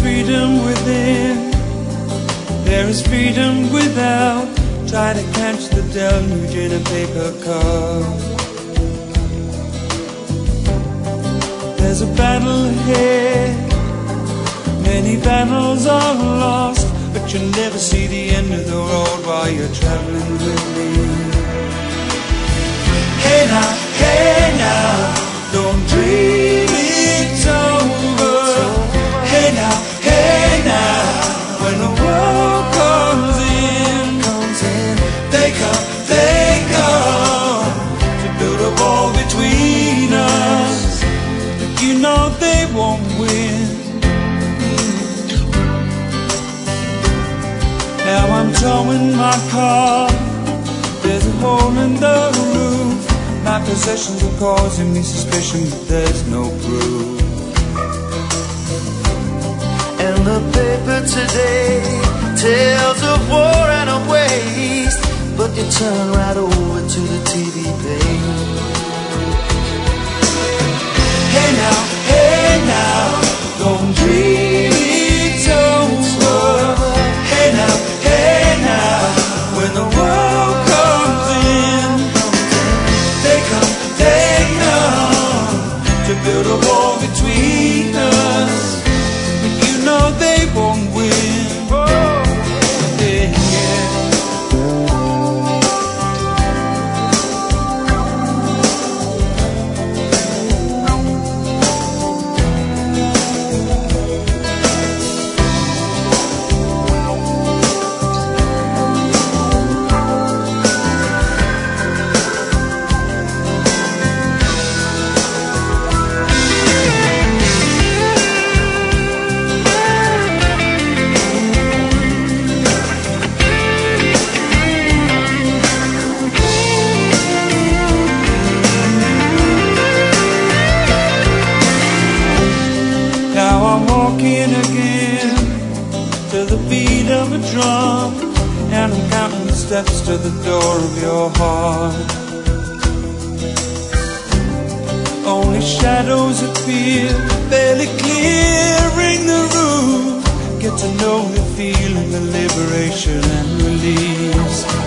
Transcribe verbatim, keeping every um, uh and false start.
freedom within, there is freedom without. Try to catch the deluge in a paper cup. There's a battle ahead, many battles are lost, but you'll never see the end of the road while you're traveling with me. Hey now, hey now, don't dream it's over. Hey now, hey now, when the world comes in, they come, they come to build a wall between us, but you know they won't win. Now I'm towing my car, there's a hole in the roof. My possessions are causing me suspicion, but there's no proof. And the paper today tells of war and of waste, but you turn right over to the T V page. Hey now, hey now, don't dream it's over. Hey now, hey now, when the world comes in, they come, they come to build a wall between us, but you know they won't win. Oh, yeah, yeah. Walking again to the beat of a drum, and I'm counting the steps to the door of your heart. Only shadows appear, barely clearing the room. Get to know the feeling of liberation and release.